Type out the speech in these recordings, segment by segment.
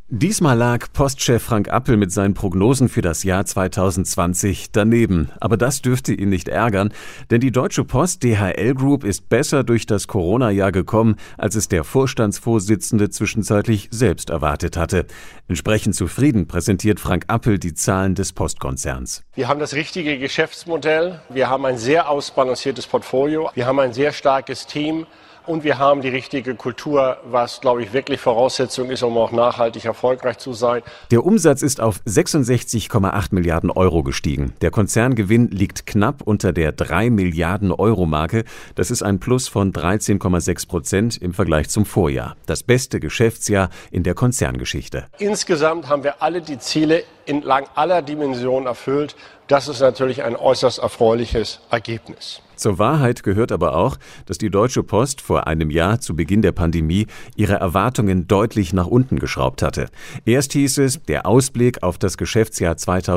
Diesmal lag Postchef Frank Appel mit seinen Prognosen für das Jahr 2020 daneben. Aber das dürfte ihn nicht ärgern, denn die Deutsche Post DHL Group ist besser durch das Corona-Jahr gekommen, als es der Vorstandsvorsitzende zwischenzeitlich selbst erwartet hatte. Entsprechend zufrieden präsentiert Frank Appel die Zahlen des Postkonzerns. Wir haben das richtige Geschäftsmodell, wir haben ein sehr ausbalanciertes Portfolio, wir haben ein sehr starkes Team. Und wir haben die richtige Kultur, was, glaube ich, wirklich Voraussetzung ist, um auch nachhaltig erfolgreich zu sein. Der Umsatz ist auf 66,8 Milliarden Euro gestiegen. Der Konzerngewinn liegt knapp unter der 3 Milliarden Euro Marke. Das ist ein Plus von 13,6% im Vergleich zum Vorjahr. Das beste Geschäftsjahr in der Konzerngeschichte. Insgesamt haben wir alle die Ziele entlang aller Dimensionen erfüllt. Das ist natürlich ein äußerst erfreuliches Ergebnis. Zur Wahrheit gehört aber auch, dass die Deutsche Post vor einem Jahr zu Beginn der Pandemie ihre Erwartungen deutlich nach unten geschraubt hatte. Erst hieß es, der Ausblick auf das Geschäftsjahr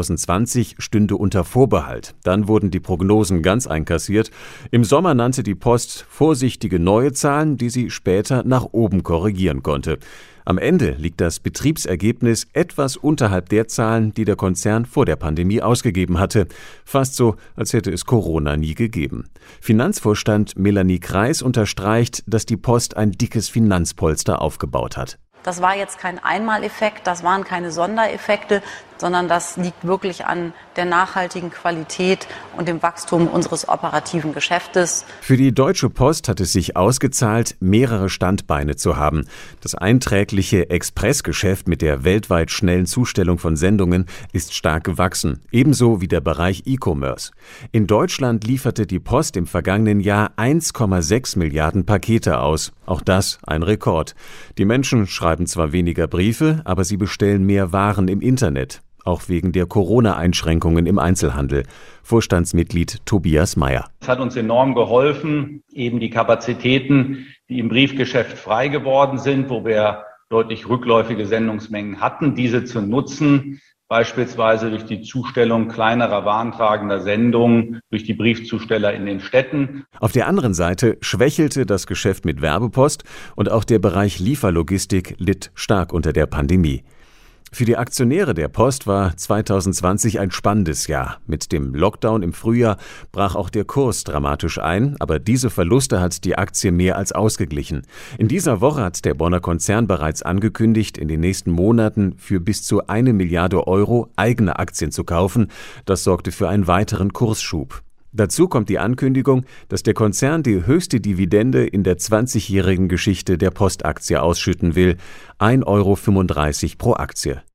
2020 stünde unter Vorbehalt. Dann wurden die Prognosen ganz einkassiert. Im Sommer nannte die Post vorsichtige neue Zahlen, die sie später nach oben korrigieren konnte. Am Ende liegt das Betriebsergebnis etwas unterhalb der Zahlen, die der Konzern vor der Pandemie ausgegeben hatte. Fast so, als hätte es Corona nie gegeben. Finanzvorstand Melanie Kreis unterstreicht, dass die Post ein dickes Finanzpolster aufgebaut hat. Das war jetzt kein Einmaleffekt, das waren keine Sondereffekte, sondern das liegt wirklich an der nachhaltigen Qualität und dem Wachstum unseres operativen Geschäftes. Für die Deutsche Post hat es sich ausgezahlt, mehrere Standbeine zu haben. Das einträgliche Expressgeschäft mit der weltweit schnellen Zustellung von Sendungen ist stark gewachsen, ebenso wie der Bereich E-Commerce. In Deutschland lieferte die Post im vergangenen Jahr 1,6 Milliarden Pakete aus. Auch das ein Rekord. Die Menschen schreiben zwar weniger Briefe, aber sie bestellen mehr Waren im Internet. Auch wegen der Corona-Einschränkungen im Einzelhandel. Vorstandsmitglied Tobias Meyer. Es hat uns enorm geholfen, eben die Kapazitäten, die im Briefgeschäft frei geworden sind, wo wir deutlich rückläufige Sendungsmengen hatten, diese zu nutzen, beispielsweise durch die Zustellung kleinerer warentragender Sendungen durch die Briefzusteller in den Städten. Auf der anderen Seite schwächelte das Geschäft mit Werbepost und auch der Bereich Lieferlogistik litt stark unter der Pandemie. Für die Aktionäre der Post war 2020 ein spannendes Jahr. Mit dem Lockdown im Frühjahr brach auch der Kurs dramatisch ein, aber diese Verluste hat die Aktie mehr als ausgeglichen. In dieser Woche hat der Bonner Konzern bereits angekündigt, in den nächsten Monaten für bis zu 1 Milliarde Euro eigene Aktien zu kaufen. Das sorgte für einen weiteren Kursschub. Dazu kommt die Ankündigung, dass der Konzern die höchste Dividende in der 20-jährigen Geschichte der Postaktie ausschütten will, 1,35 € pro Aktie.